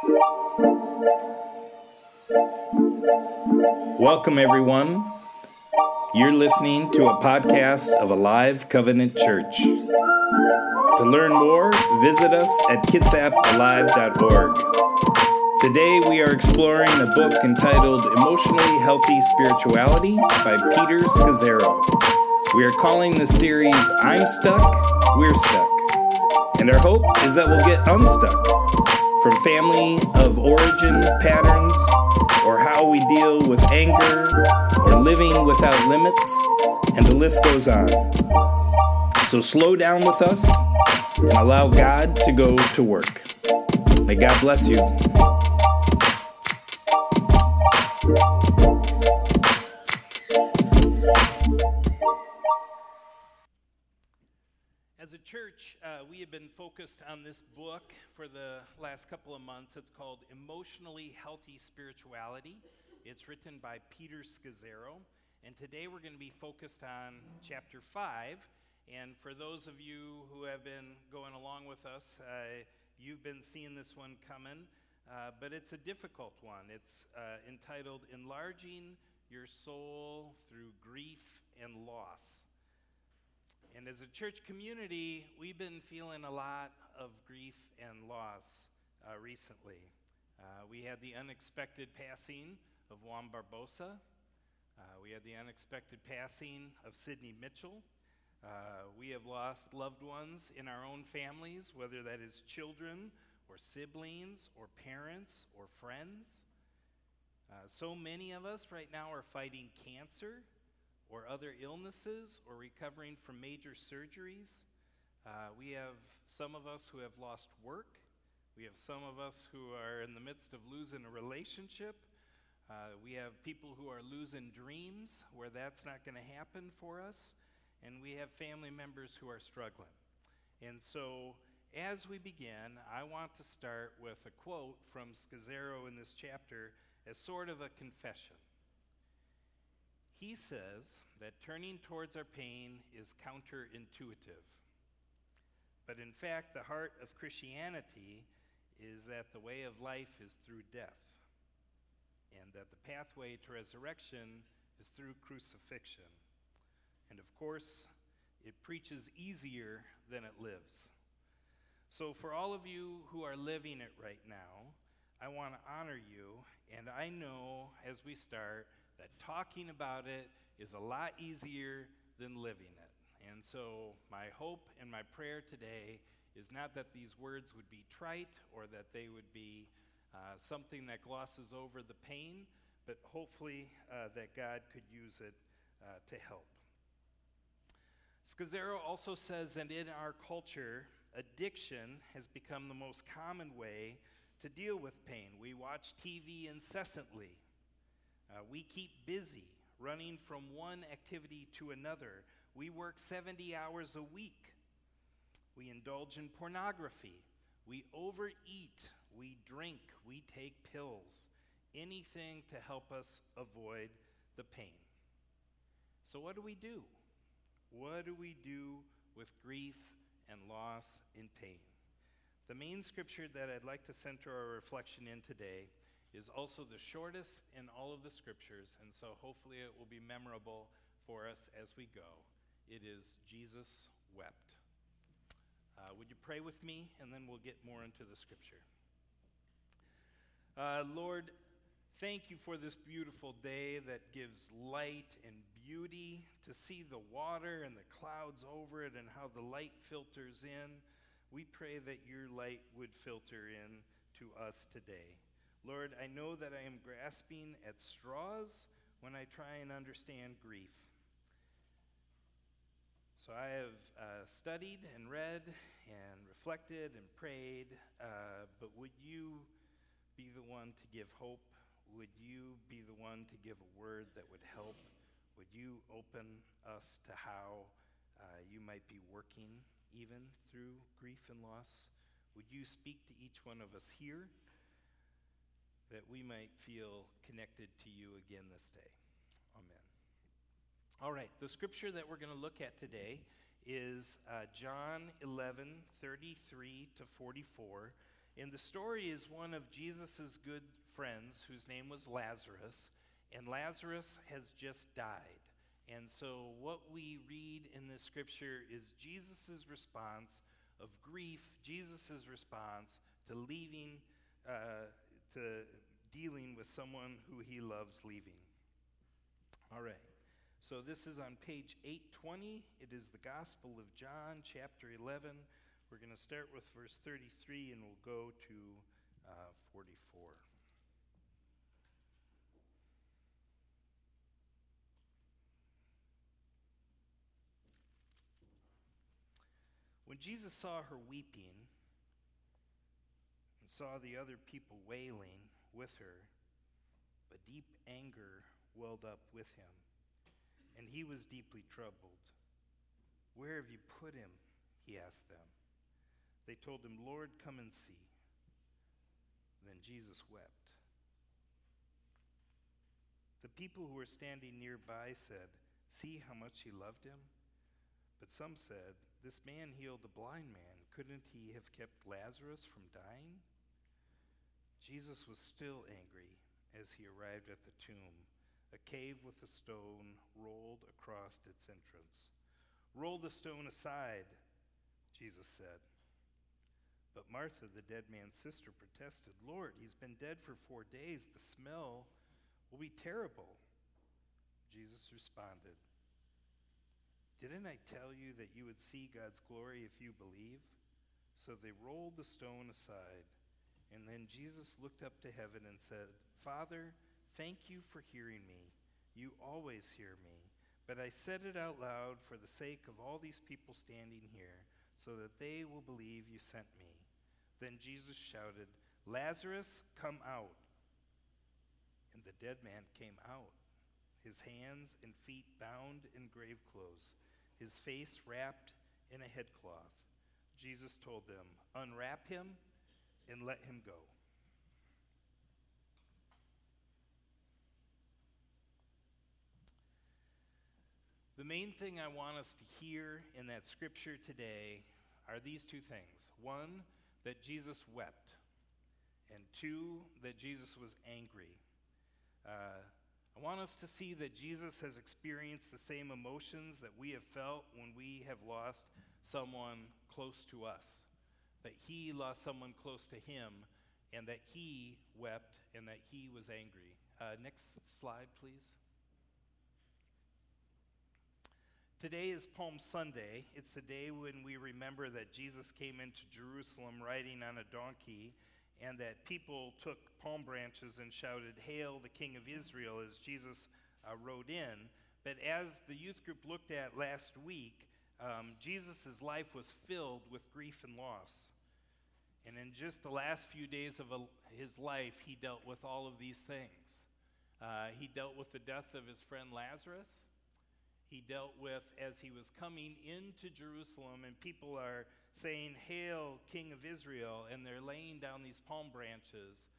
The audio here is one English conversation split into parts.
Welcome, everyone. You're listening to a podcast of Alive Covenant Church. To learn more, visit us at kitsapalive.org. Today we are exploring a book entitled Emotionally Healthy Spirituality by Peter Scazzero. We are calling this series I'm Stuck, We're Stuck. And our hope is that we'll get unstuck from family of origin patterns, or how we deal with anger, or living without limits, and the list goes on. So slow down with us and allow God to go to work. May God bless you. As a church, we have been focused on this book for the last couple of months. It's called Emotionally Healthy Spirituality. It's written by Peter Scazzero. And today we're going to be focused on chapter 5. And for those of you who have been going along with us, you've been seeing this one coming. But it's a difficult one. It's entitled Enlarging Your Soul Through Grief and Loss. And as a church community, we've been feeling a lot of grief and loss recently. We had the unexpected passing of Juan Barbosa. We had the unexpected passing of Sidney Mitchell. We have lost loved ones in our own families, whether that is children or siblings or parents or friends. So many of us right now are fighting cancer or other illnesses, or recovering from major surgeries. We have some of us who have lost work. We have some of us who are in the midst of losing a relationship. We have people who are losing dreams where that's not going to happen for us. And we have family members who are struggling. And so as we begin, I want to start with a quote from Scazzero in this chapter as sort of a confession. He says that turning towards our pain is counterintuitive. But in fact, the heart of Christianity is that the way of life is through death, and that the pathway to resurrection is through crucifixion. And of course, it preaches easier than it lives. So for all of you who are living it right now, I want to honor you, and I know as we start that talking about it is a lot easier than living it. And so my hope and my prayer today is not that these words would be trite or that they would be something that glosses over the pain, but hopefully that God could use it to help. Scazzero also says that in our culture, addiction has become the most common way to deal with pain. We watch TV incessantly. We keep busy, running from one activity to another. We work 70 hours a week. We indulge in pornography. We overeat. We drink. We take pills. Anything to help us avoid the pain. So what do we do? What do we do with grief and loss and pain? The main scripture that I'd like to center our reflection in today is also the shortest in all of the scriptures, and so hopefully it will be memorable for us as we go. It is Jesus wept. Would you pray with me, and then we'll get more into the scripture. Lord, thank you for this beautiful day that gives light and beauty to see the water and the clouds over it and how the light filters in. We pray that your light would filter in to us today. Lord, I know that I am grasping at straws when I try and understand grief. So I have studied and read and reflected and prayed, but would you be the one to give hope? Would you be the one to give a word that would help? Would you open us to how you might be working even through grief and loss? Would you speak to each one of us here that we might feel connected to you again this day? Amen. All right, the scripture that we're going to look at today is John 11:33 to 44, And the story is one of Jesus' good friends whose name was Lazarus, and Lazarus has just died. And so what we read in this scripture is Jesus' response of grief, Jesus' response to leaving, to dealing with someone who he loves leaving. All right. So this is on page 820. It is the Gospel of John, chapter 11. We're going to start with verse 33 and we'll go to 44. When Jesus saw her weeping and saw the other people wailing with her, a deep anger welled up with him, and he was deeply troubled. "Where have you put him?" he asked them. They told him, "Lord, come and see." Then Jesus wept. The people who were standing nearby said, "See how much he loved him?" But some said, "This man healed the blind man. Couldn't he have kept Lazarus from dying?" Jesus was still angry as he arrived at the tomb, a cave with a stone rolled across its entrance. "Roll the stone aside," Jesus said. But Martha, the dead man's sister, protested, "Lord, he's been dead for 4 days. The smell will be terrible." Jesus responded, "Didn't I tell you that you would see God's glory if you believe?" So they rolled the stone aside. And then Jesus looked up to heaven and said, "Father, thank you for hearing me. You always hear me. But I said it out loud for the sake of all these people standing here, so that they will believe you sent me." Then Jesus shouted, "Lazarus, come out." And the dead man came out, his hands and feet bound in grave clothes, his face wrapped in a headcloth. Jesus told them, "Unwrap him and let him go." The main thing I want us to hear in that scripture today are these two things. One, that Jesus wept. And two, that Jesus was angry. I want us to see that Jesus has experienced the same emotions that we have felt when we have lost someone close to us. That he lost someone close to him, and that he wept, and that he was angry. Next slide, please. Today is Palm Sunday. It's the day when we remember that Jesus came into Jerusalem riding on a donkey, and that people took palm branches and shouted, "Hail the King of Israel," as Jesus rode in. But as the youth group looked at last week, Jesus' life was filled with grief and loss. And in just the last few days of his life, he dealt with all of these things. He dealt with the death of his friend Lazarus. He dealt with, as he was coming into Jerusalem, and people are saying, "Hail, King of Israel," and they're laying down these palm branches.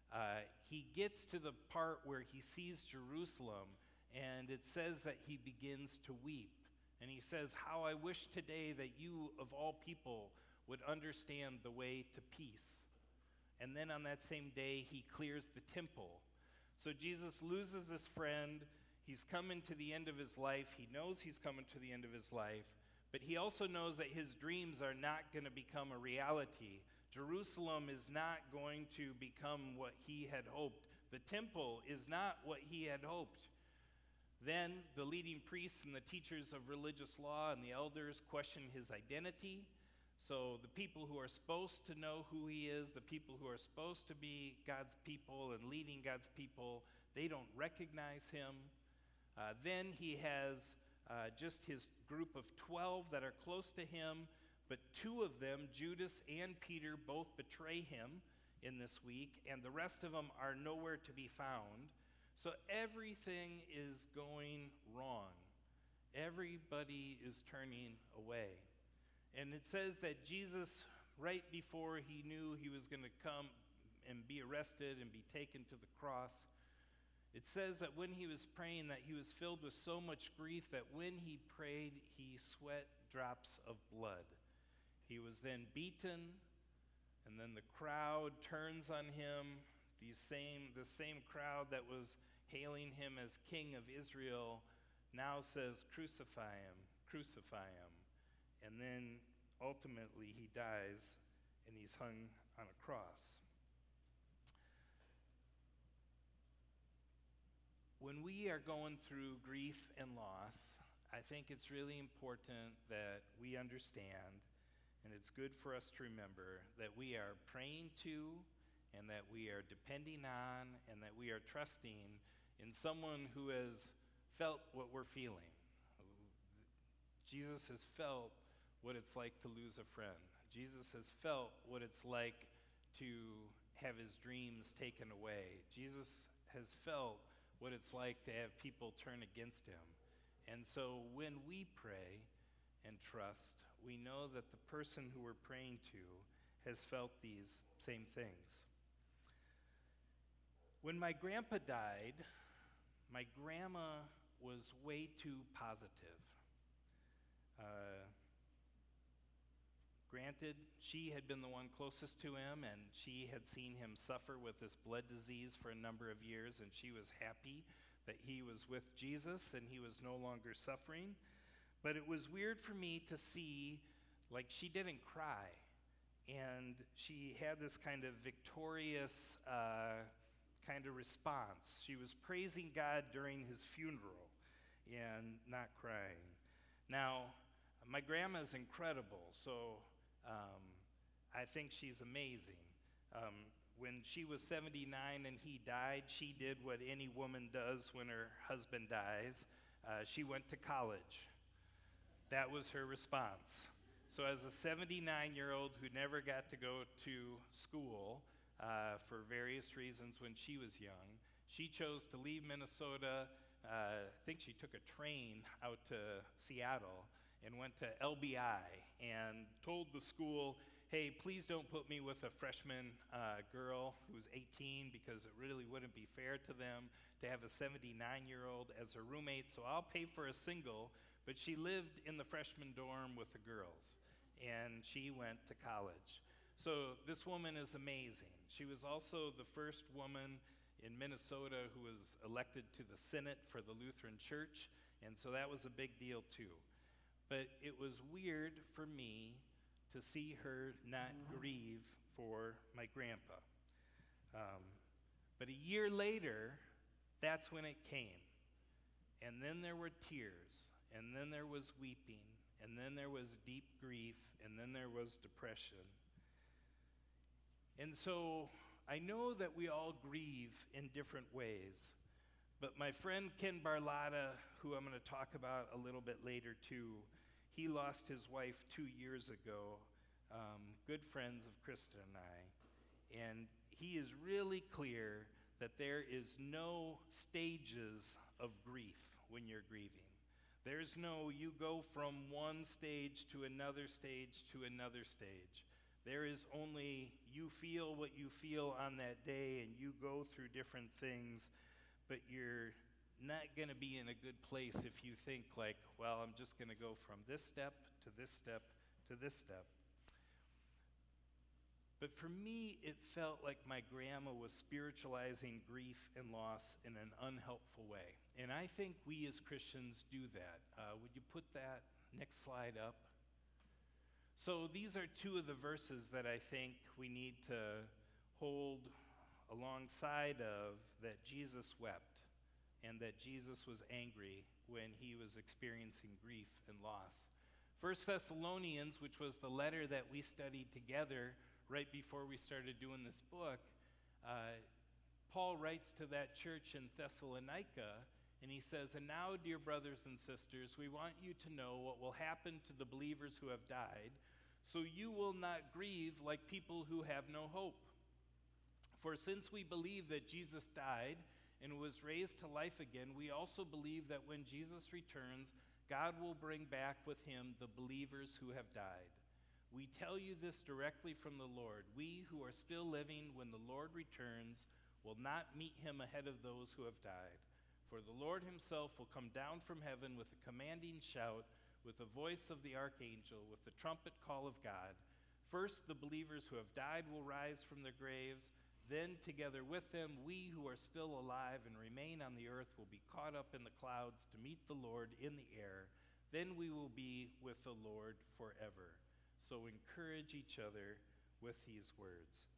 He gets to the part where he sees Jerusalem, and it says that he begins to weep. And he says, "How I wish today that you, of all people, would understand the way to peace." And then on that same day, he clears the temple. So Jesus loses his friend. He's coming to the end of his life. He knows he's coming to the end of his life, but he also knows that his dreams are not going to become a reality. Jerusalem is not going to become what he had hoped. The temple is not what he had hoped. Then the leading priests and the teachers of religious law and the elders question his identity. So the people who are supposed to know who he is, the people who are supposed to be God's people and leading God's people, they don't recognize him. Then he has just his group of 12 that are close to him, but 2 of them, Judas and Peter, both betray him in this week, and the rest of them are nowhere to be found. So everything is going wrong. Everybody is turning away. And it says that Jesus, right before he knew he was going to come and be arrested and be taken to the cross, it says that when he was praying that he was filled with so much grief that when he prayed, he sweat drops of blood. He was then beaten, And then the crowd turns on him. The same crowd that was hailing him as King of Israel now says, "Crucify him, crucify him." And then ultimately he dies and he's hung on a cross. When we are going through grief and loss, I think it's really important that we understand, and it's good for us to remember, that we are praying to and that we are depending on and that we are trusting in someone who has felt what we're feeling. Jesus has felt what it's like to lose a friend. Jesus has felt what it's like to have his dreams taken away. Jesus has felt what it's like to have people turn against him. And so when we pray and trust, we know that the person who we're praying to has felt these same things. When my grandpa died, my grandma was way too positive. Granted, she had been the one closest to him, and she had seen him suffer with this blood disease for a number of years, and she was happy that he was with Jesus and he was no longer suffering. But it was weird for me to see, like, she didn't cry, and she had this kind of victorious kind of response. She was praising God during his funeral and not crying. Now, my grandma's incredible, so I think she's amazing. When she was 79 and he died, she did what any woman does when her husband dies. She went to college. That was her response. So as a 79-year-old who never got to go to school for various reasons when she was young, she chose to leave Minnesota. I think she took a train out to Seattle and went to LBI and told the school, "Hey, please don't put me with a freshman girl who's 18 because it really wouldn't be fair to them to have a 79-year-old as a roommate, so I'll pay for a single." But she lived in the freshman dorm with the girls, and she went to college. So this woman is amazing. She was also the first woman in Minnesota who was elected to the Senate for the Lutheran Church, and so that was a big deal too. But it was weird for me to see her not grieve for my grandpa. But a year later, that's when it came. And then there were tears, and then there was weeping, and then there was deep grief, and then there was depression. And so I know that we all grieve in different ways, but my friend Ken Barlotta, who I'm going to talk about a little bit later too, he lost his wife 2 years ago, good friends of Krista and I, and he is really clear that there is no stages of grief when you're grieving. There's no, you go from one stage to another stage to another stage. There is only, you feel what you feel on that day, and you go through different things, but you're not going to be in a good place if you think like, well, I'm just going to go from this step to this step to this step. But for me, it felt like my grandma was spiritualizing grief and loss in an unhelpful way. And I think we as Christians do that. Would you put that next slide up? So these are two of the verses that I think we need to hold alongside of, that Jesus wept and that Jesus was angry when he was experiencing grief and loss. 1 Thessalonians, which was the letter that we studied together right before we started doing this book, Paul writes to that church in Thessalonica, and he says, "And now, dear brothers and sisters, we want you to know what will happen to the believers who have died, so you will not grieve like people who have no hope. For since we believe that Jesus died and was raised to life again, we also believe that when Jesus returns, God will bring back with him the believers who have died. We tell you this directly from the Lord. We who are still living when the Lord returns will not meet him ahead of those who have died. For the Lord himself will come down from heaven with a commanding shout, with the voice of the archangel, with the trumpet call of God. First, the believers who have died will rise from their graves. Then, together with them, we who are still alive and remain on the earth will be caught up in the clouds to meet the Lord in the air. Then we will be with the Lord forever. So encourage each other with these words.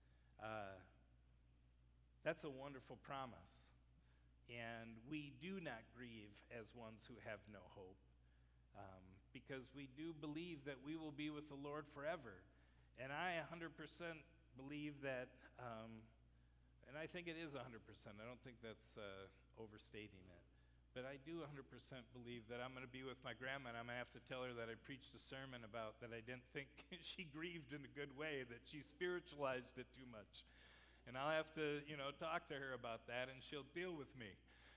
That's a wonderful promise. And we do not grieve as ones who have no hope, because we do believe that we will be with the Lord forever. And I 100% believe that, and I think it is 100%. I don't think that's overstating it. But I do 100% believe that I'm going to be with my grandma, and I'm going to have to tell her that I preached a sermon about that I didn't think she grieved in a good way, that she spiritualized it too much. And I'll have to, talk to her about that, and she'll deal with me.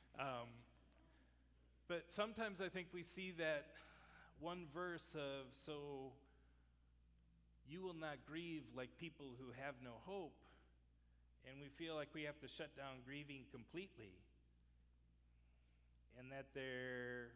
But sometimes I think we see that one verse of, so you will not grieve like people who have no hope, and we feel like we have to shut down grieving completely, and that there,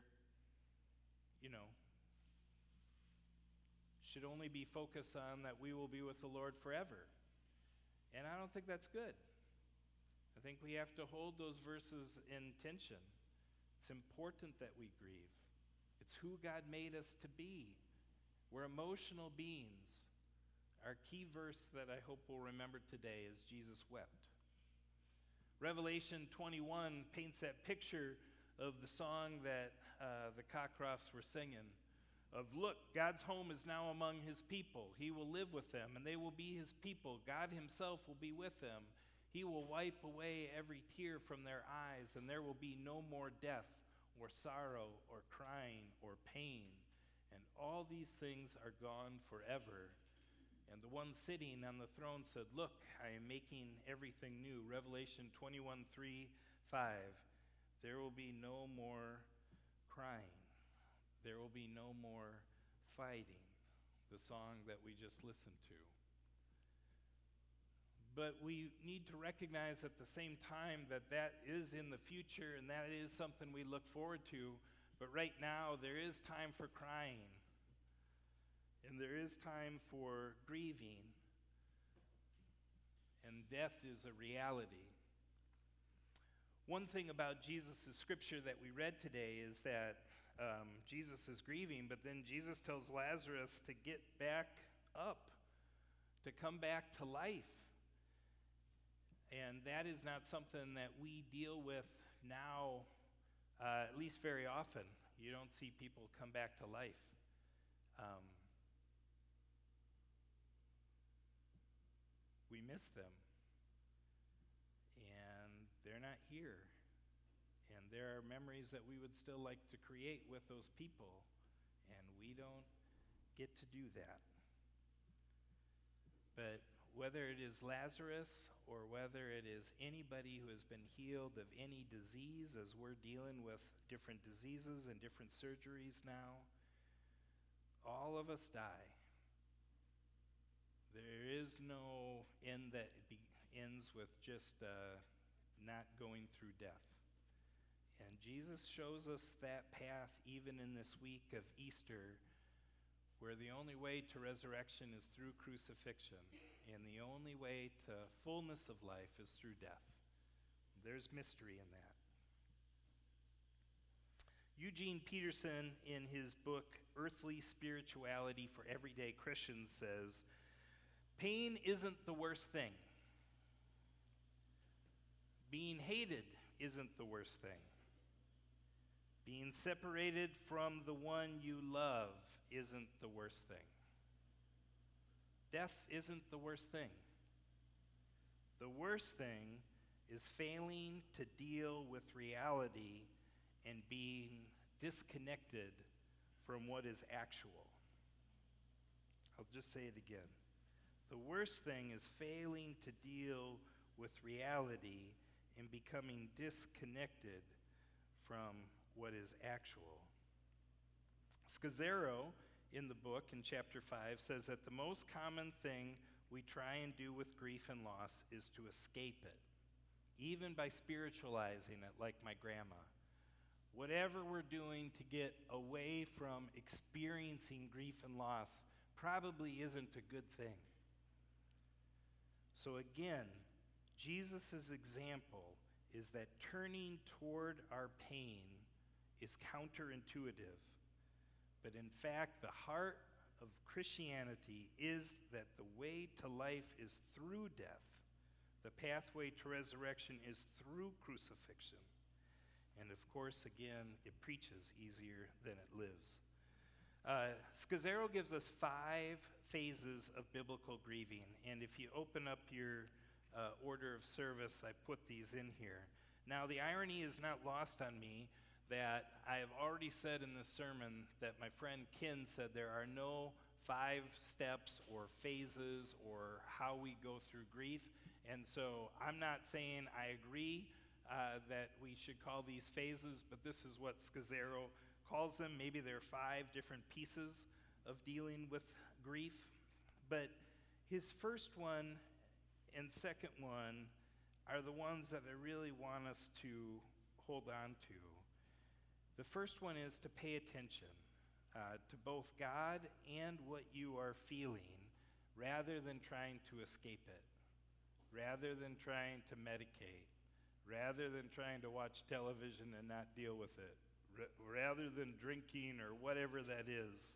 should only be focused on that we will be with the Lord forever. And I don't think that's good. I think we have to hold those verses in tension. It's important that we grieve. It's who God made us to be. We're emotional beings. Our key verse that I hope we'll remember today is Jesus wept. Revelation 21 paints that picture of the song that the Cockcrofts were singing of, look, God's home is now among his people. He will live with them, and they will be his people. God himself will be with them. He will wipe away every tear from their eyes, and there will be no more death or sorrow or crying or pain. And all these things are gone forever. And the one sitting on the throne said, look, I am making everything new. Revelation 21:3-5. There will be no more crying. There will be no more fighting. The song that we just listened to. But we need to recognize at the same time that that is in the future, and that is something we look forward to. But right now, there is time for crying. And there is time for grieving. And death is a reality. One thing about Jesus' scripture that we read today is that Jesus is grieving, but then Jesus tells Lazarus to get back up, to come back to life. And that is not something that we deal with now, at least very often. You don't see people come back to life. We miss them. And they're not here. And there are memories that we would still like to create with those people, and we don't get to do that. But whether it is Lazarus or whether it is anybody who has been healed of any disease, as we're dealing with different diseases and different surgeries now, all of us die. There is no end that ends with just not going through death. And Jesus shows us that path even in this week of Easter, where the only way to resurrection is through crucifixion, and the only way to fullness of life is through death. There's mystery in that. Eugene Peterson, in his book, Earthly Spirituality for Everyday Christians, says, pain isn't the worst thing. Being hated isn't the worst thing. Being separated from the one you love isn't the worst thing. Death isn't the worst thing. The worst thing is failing to deal with reality and being disconnected from what is actual. I'll just say it again. The worst thing is failing to deal with reality and becoming disconnected from what is actual. Scazzero, in the book, in chapter 5, says that the most common thing we try and do with grief and loss is to escape it, even by spiritualizing it like my grandma. Whatever we're doing to get away from experiencing grief and loss probably isn't a good thing. So again, Jesus' example is that turning toward our pain is counterintuitive. But in fact, the heart of Christianity is that the way to life is through death. The pathway to resurrection is through crucifixion. And of course, again, it preaches easier than it lives. Scazzero gives us 5 phases of biblical grieving. And if you open up your order of service, I put these in here. Now, the irony is not lost on me that I have already said in this sermon that my friend Ken said there are no 5 steps or phases or how we go through grief. And so I'm not saying I agree that we should call these phases, but this is what Scazzero calls them. Maybe there are 5 different pieces of dealing with grief. But his first one and second one are the ones that I really want us to hold on to. The first one is to pay attention to both God and what you are feeling rather than trying to escape it, rather than trying to medicate, rather than trying to watch television and not deal with it, rather than drinking or whatever that is.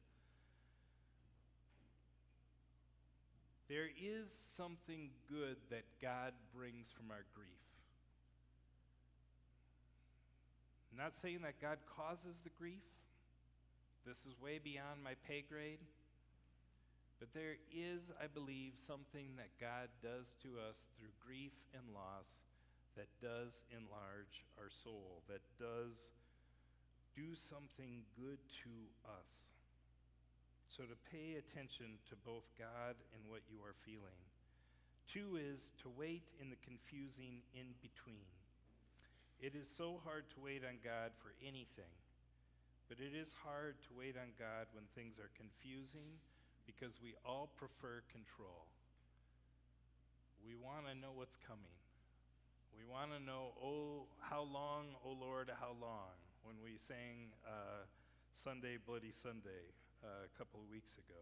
There is something good that God brings from our grief. I'm not saying that God causes the grief. This is way beyond my pay grade. But there is, I believe, something that God does to us through grief and loss that does enlarge our soul, that does do something good to us. So to pay attention to both God and what you are feeling. 2 is to wait in the confusing in between. It is so hard to wait on God for anything, but it is hard to wait on God when things are confusing because we all prefer control. We want to know what's coming. We want to know, oh, how long, oh Lord, how long, when we sang Sunday, Bloody Sunday a couple of weeks ago.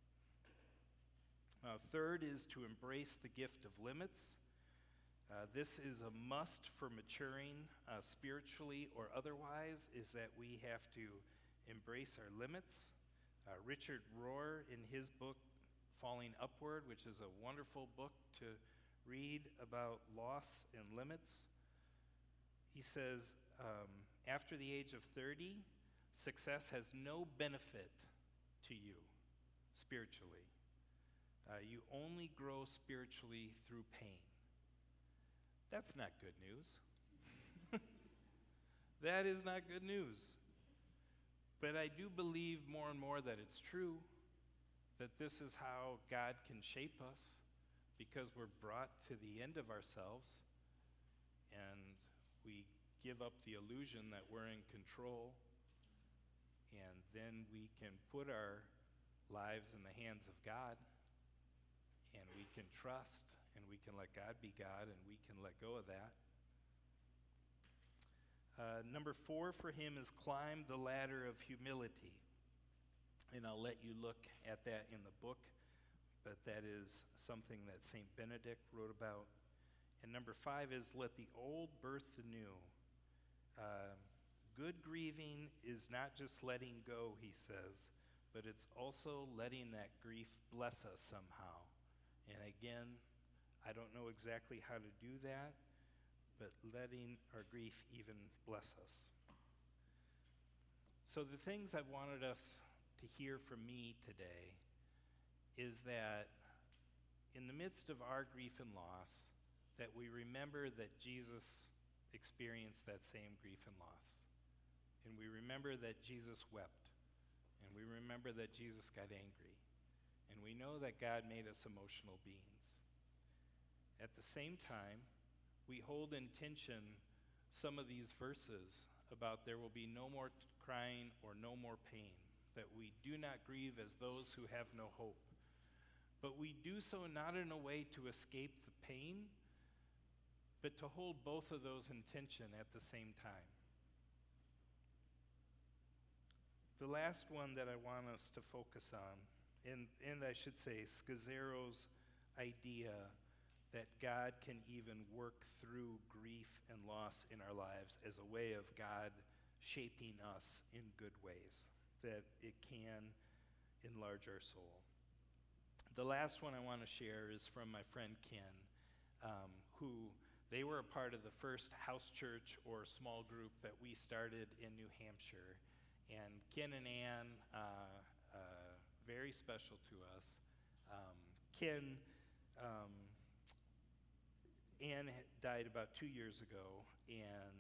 3rd is to embrace the gift of limits. This is a must for maturing spiritually or otherwise, is that we have to embrace our limits. Richard Rohr, in his book, Falling Upward, which is a wonderful book to read about loss and limits, he says, after the age of 30, success has no benefit to you spiritually. You only grow spiritually through pain. That's not good news. That is not good news. But I do believe more and more that it's true, that this is how God can shape us, because we're brought to the end of ourselves and we give up the illusion that we're in control, and then we can put our lives in the hands of God, and we can trust, and we can let God be God, and we can let go of that. Number 4 for him is climb the ladder of humility. And I'll let you look at that in the book, but that is something that St. Benedict wrote about. And number 5 is let the old birth the new. Good grieving is not just letting go, he says, but it's also letting that grief bless us somehow. And again, I don't know exactly how to do that, but letting our grief even bless us. So the things I wanted us to hear from me today is that in the midst of our grief and loss, that we remember that Jesus experienced that same grief and loss. And we remember that Jesus wept. And we remember that Jesus got angry. And we know that God made us emotional beings. At the same time, we hold in tension some of these verses about there will be no more crying or no more pain, that we do not grieve as those who have no hope. But we do so not in a way to escape the pain, but to hold both of those in tension at the same time. The last one that I want us to focus on, and I should say Scazzero's idea that God can even work through grief and loss in our lives as a way of God shaping us in good ways, that it can enlarge our soul. The last one I want to share is from my friend Ken, who they were a part of the first house church or small group that we started in New Hampshire. And Ken and Ann, very special to us. Ken, Ann died about 2 years ago, and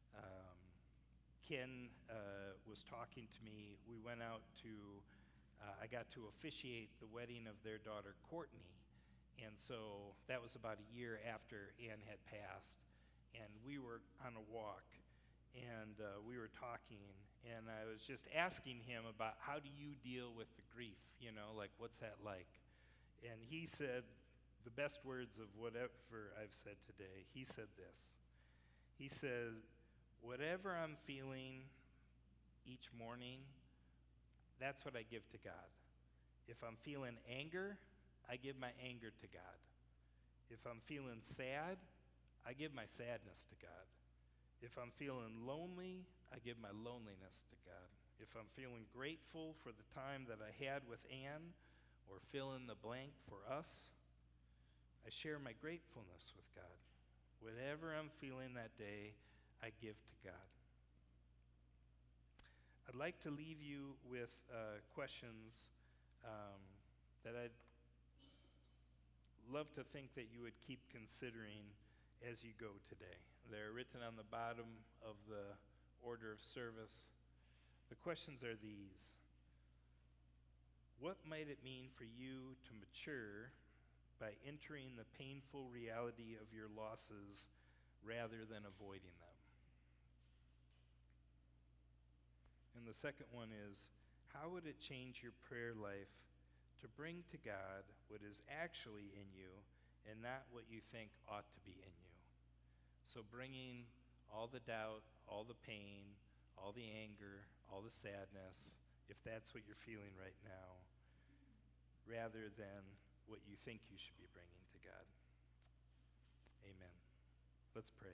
Ken was talking to me. We went out to, I got to officiate the wedding of their daughter, Courtney. And so that was about a year after Ann had passed. And we were on a walk, and we were talking, and I was just asking him about how do you deal with the grief, like what's that like? And he said the best words of whatever I've said today. He said this. He said, whatever I'm feeling each morning, that's what I give to God. If I'm feeling anger, I give my anger to God. If I'm feeling sad, I give my sadness to God. If I'm feeling lonely, I give my loneliness to God. If I'm feeling grateful for the time that I had with Ann, or fill in the blank for us, I share my gratefulness with God. Whatever I'm feeling that day, I give to God. I'd like to leave you with questions that I'd love to think that you would keep considering as you go today. They're written on the bottom of the order of service. The questions are these. What might it mean for you to mature by entering the painful reality of your losses rather than avoiding them? And the second one is, how would it change your prayer life to bring to God what is actually in you and not what you think ought to be in you? So bringing all the doubt, all the pain, all the anger, all the sadness, if that's what you're feeling right now, rather than what you think you should be bringing to God. Amen. Let's pray.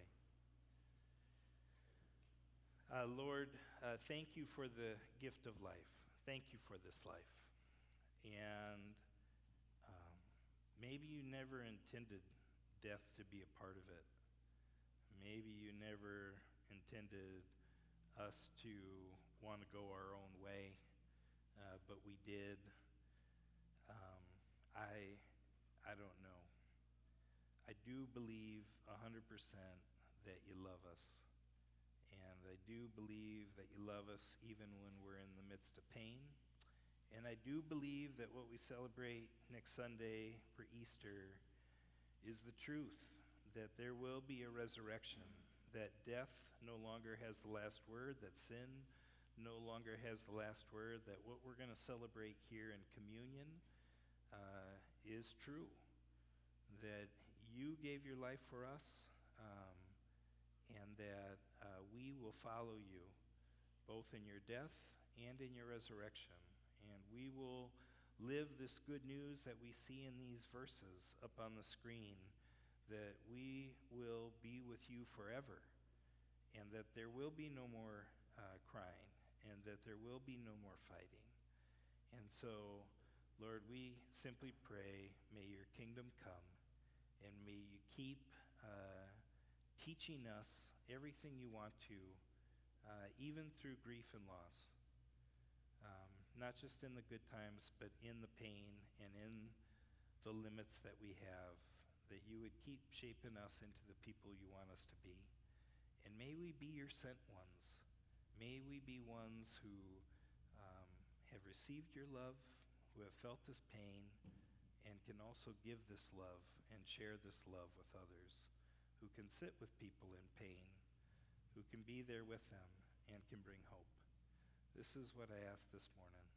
Lord, thank you for the gift of life. Thank you for this life. And maybe you never intended death to be a part of it. Maybe you never intended us to want to go our own way, but we did. I don't know. I do believe 100% that you love us. And I do believe that you love us even when we're in the midst of pain. And I do believe that what we celebrate next Sunday for Easter is the truth, that there will be a resurrection, that death no longer has the last word, that sin no longer has the last word, that what we're going to celebrate here in communion is true, that you gave your life for us, and that we will follow you both in your death and in your resurrection. And we will live this good news that we see in these verses up on the screen, that we will be with you forever, and that there will be no more crying, and that there will be no more fighting. And so, Lord, we simply pray, may your kingdom come, and may you keep teaching us everything you want to, even through grief and loss. Not just in the good times, but in the pain and in the limits that we have, that you would keep shaping us into the people you want us to be. And may we be your sent ones. May we be ones who have received your love, who have felt this pain, and can also give this love and share this love with others, who can sit with people in pain, who can be there with them and can bring hope. This is what I ask this morning.